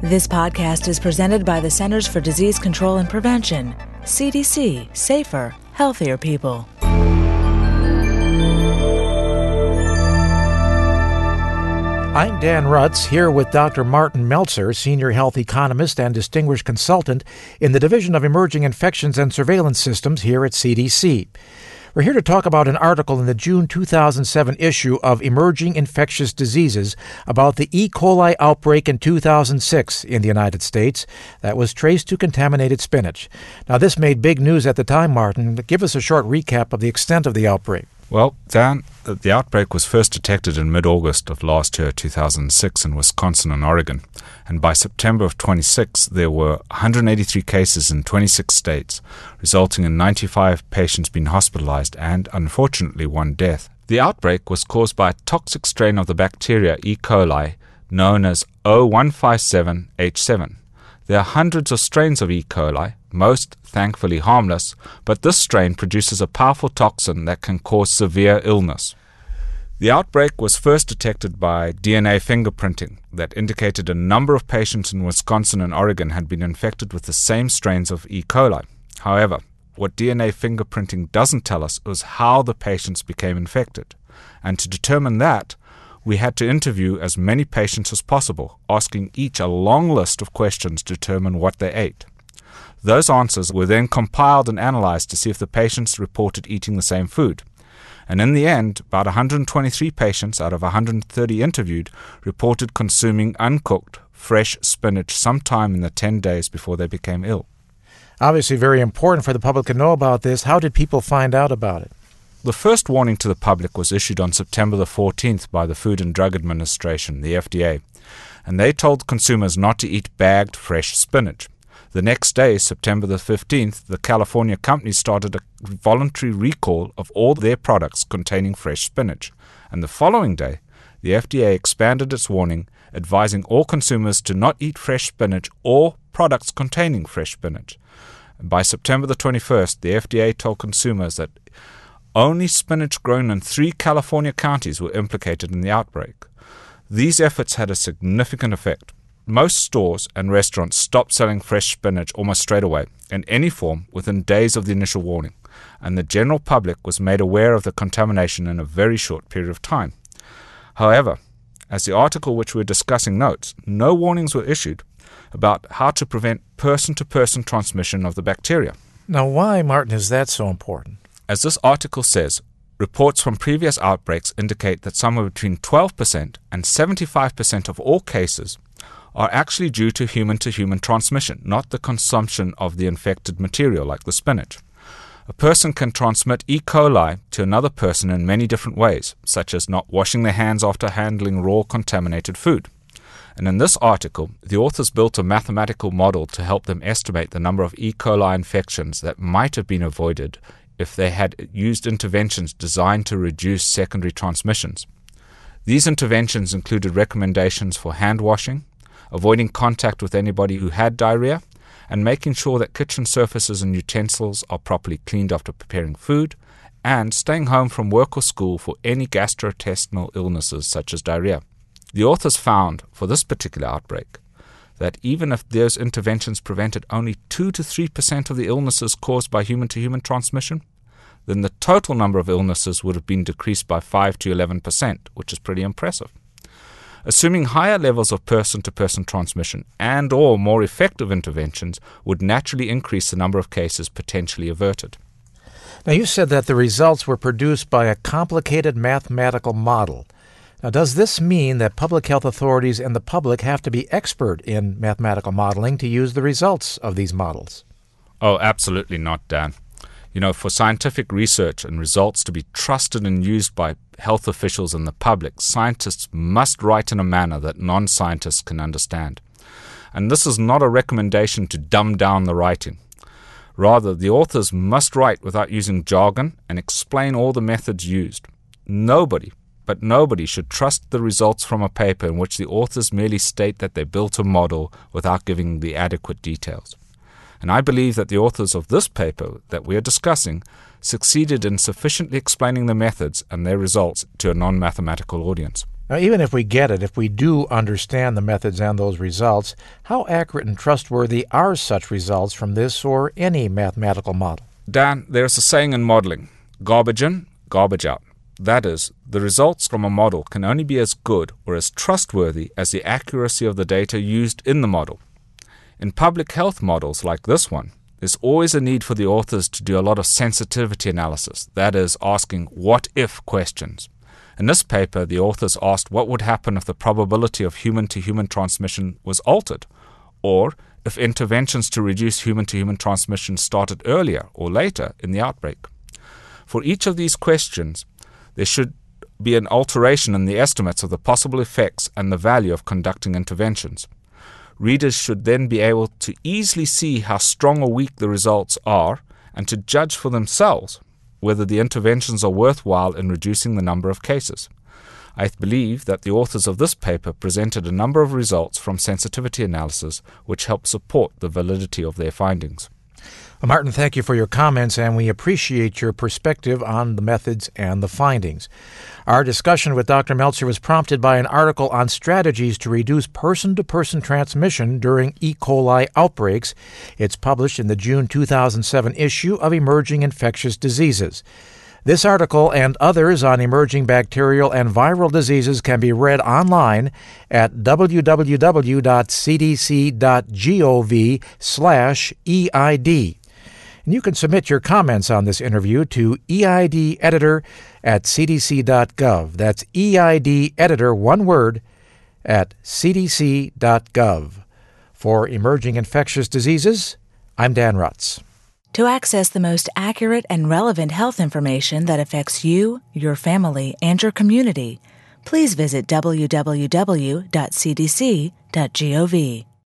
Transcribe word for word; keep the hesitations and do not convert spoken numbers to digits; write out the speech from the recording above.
This podcast is presented by the Centers for Disease Control and Prevention, C D C, safer, healthier people. I'm Dan Rutz, here with Doctor Martin Meltzer, Senior Health Economist and Distinguished Consultant in the Division of Emerging Infections and Surveillance Systems here at C D C. We're here to talk about an article in the June two thousand seven issue of Emerging Infectious Diseases about the E. coli outbreak in two thousand six in the United States that was traced to contaminated spinach. Now, this made big news at the time, Martin. Give us a short recap of the extent of the outbreak. Well, Dan, the outbreak was first detected in mid-August of last year, two thousand six, in Wisconsin and Oregon. And by September of twenty-six, there were one hundred eighty-three cases in twenty-six states, resulting in ninety-five patients being hospitalized and, unfortunately, one death. The outbreak was caused by a toxic strain of the bacteria E. coli known as O one five seven H seven. There are hundreds of strains of E. coli, most thankfully harmless, but this strain produces a powerful toxin that can cause severe illness. The outbreak was first detected by D N A fingerprinting that indicated a number of patients in Wisconsin and Oregon had been infected with the same strains of E. coli. However, what D N A fingerprinting doesn't tell us is how the patients became infected. And to determine that, we had to interview as many patients as possible, asking each a long list of questions to determine what they ate. Those answers were then compiled and analyzed to see if the patients reported eating the same food. And in the end, about one hundred twenty-three patients out of one hundred thirty interviewed reported consuming uncooked, fresh spinach sometime in the ten days before they became ill. Obviously very important for the public to know about this. How did people find out about it? The first warning to the public was issued on September the fourteenth by the Food and Drug Administration, the F D A, and they told consumers not to eat bagged fresh spinach. The next day, September the fifteenth, the California company started a voluntary recall of all their products containing fresh spinach. And the following day, the F D A expanded its warning, advising all consumers to not eat fresh spinach or products containing fresh spinach. And by September the twenty-first, the F D A told consumers that only spinach grown in three California counties were implicated in the outbreak. These efforts had a significant effect. Most stores and restaurants stopped selling fresh spinach almost straight away, in any form, within days of the initial warning, and the general public was made aware of the contamination in a very short period of time. However, as the article which we're discussing notes, no warnings were issued about how to prevent person-to-person transmission of the bacteria. Now, why, Martin, is that so important? As this article says, reports from previous outbreaks indicate that somewhere between twelve percent and seventy-five percent of all cases are actually due to human-to-human transmission, not the consumption of the infected material like the spinach. A person can transmit E. coli to another person in many different ways, such as not washing their hands after handling raw contaminated food. And in this article, the authors built a mathematical model to help them estimate the number of E. coli infections that might have been avoided if they had used interventions designed to reduce secondary transmissions. These interventions included recommendations for hand washing, avoiding contact with anybody who had diarrhea, and making sure that kitchen surfaces and utensils are properly cleaned after preparing food, and staying home from work or school for any gastrointestinal illnesses such as diarrhea. The authors found, for this particular outbreak, that even if those interventions prevented only two to three percent of the illnesses caused by human-to-human transmission, then the total number of illnesses would have been decreased by five to eleven percent, which is pretty impressive. Assuming higher levels of person-to-person transmission and or more effective interventions would naturally increase the number of cases potentially averted. Now, you said that the results were produced by a complicated mathematical model. Now, does this mean that public health authorities and the public have to be expert in mathematical modeling to use the results of these models? Oh, absolutely not, Dan. You know, for scientific research and results to be trusted and used by health officials and the public, scientists must write in a manner that non-scientists can understand. And this is not a recommendation to dumb down the writing. Rather, the authors must write without using jargon and explain all the methods used. Nobody, but nobody should trust the results from a paper in which the authors merely state that they built a model without giving the adequate details. And I believe that the authors of this paper that we are discussing succeeded in sufficiently explaining the methods and their results to a non-mathematical audience. Now, even if we get it, if we do understand the methods and those results, how accurate and trustworthy are such results from this or any mathematical model? Dan, there's a saying in modeling, garbage in, garbage out. That is, the results from a model can only be as good or as trustworthy as the accuracy of the data used in the model. In public health models like this one, there's always a need for the authors to do a lot of sensitivity analysis, that is, asking what-if questions. In this paper, the authors asked what would happen if the probability of human-to-human transmission was altered, or if interventions to reduce human-to-human transmission started earlier or later in the outbreak. For each of these questions, there should be an alteration in the estimates of the possible effects and the value of conducting interventions. Readers should then be able to easily see how strong or weak the results are and to judge for themselves whether the interventions are worthwhile in reducing the number of cases. I believe that the authors of this paper presented a number of results from sensitivity analysis which help support the validity of their findings. Well, Martin, thank you for your comments, and we appreciate your perspective on the methods and the findings. Our discussion with Doctor Meltzer was prompted by an article on strategies to reduce person-to-person transmission during E. coli outbreaks. It's published in the June two thousand seven issue of Emerging Infectious Diseases. This article and others on emerging bacterial and viral diseases can be read online at w w w dot c d c dot gov slash E I D. And you can submit your comments on this interview to E I D editor at c d c dot gov. That's E I D editor, one word, at c d c dot gov. For Emerging Infectious Diseases, I'm Dan Rutz. To access the most accurate and relevant health information that affects you, your family, and your community, please visit w w w dot c d c dot gov.